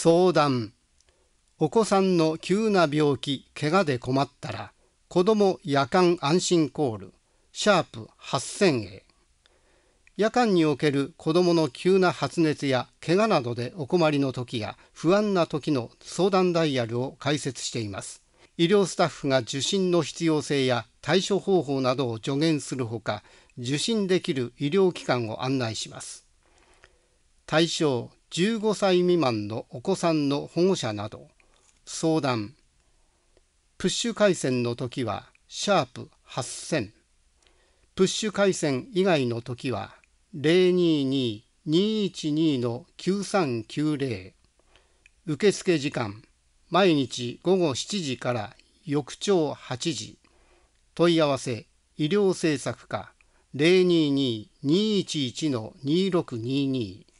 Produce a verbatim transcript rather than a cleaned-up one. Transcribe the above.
相談。お子さんの急な病気、怪我で困ったら、子ども夜間安心コール、シャープはっせんへ。夜間における子どもの急な発熱や怪我などでお困りの時や不安な時の相談ダイヤルを開設しています。医療スタッフが受診の必要性や対処方法などを助言するほか、受診できる医療機関を案内します。対象じゅうごさい未満のお子さんの保護者など。相談。プッシュ回線の時はシャープはっせん。プッシュ回線以外の時はゼロにに にいちに きゅうさんきゅうゼロ。受付時間毎日ごごしちじから翌朝はちじ。問い合わせ医療政策課ゼロにに にいちいち にろくにに。